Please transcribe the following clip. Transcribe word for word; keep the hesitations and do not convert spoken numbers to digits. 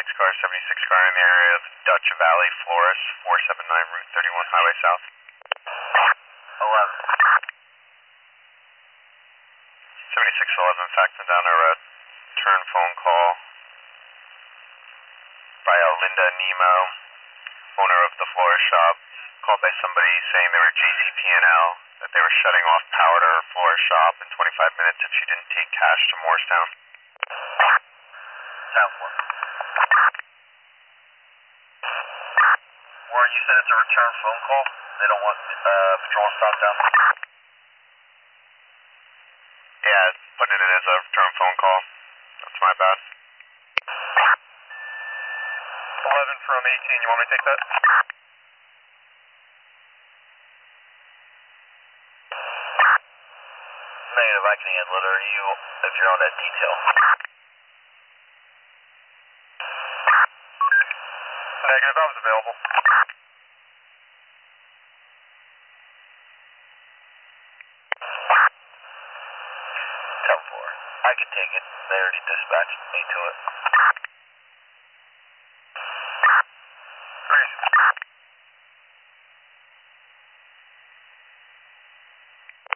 six car, seventy-six car in the area of Dutch Valley, Flores, four seven nine Route thirty-one Highway South. eleven. seventy-six eleven, Facton down our road. Turn phone call by uh, Linda Nemo, owner of the Flores shop. Called by somebody saying they were J C P N L, that they were shutting off power to her Flores shop in twenty-five minutes if she didn't take cash to Morristown. ten four. Warren, you said it's a return phone call? They don't want uh, patrol stop down? Yeah, putting it as a return phone call. That's my bad. eleven from eighteen, you want me to take that? Negative, I can handle it. Or you, if you're on that detail. Negative, I was available. ten four. I can take it. They already dispatched me to it. Great.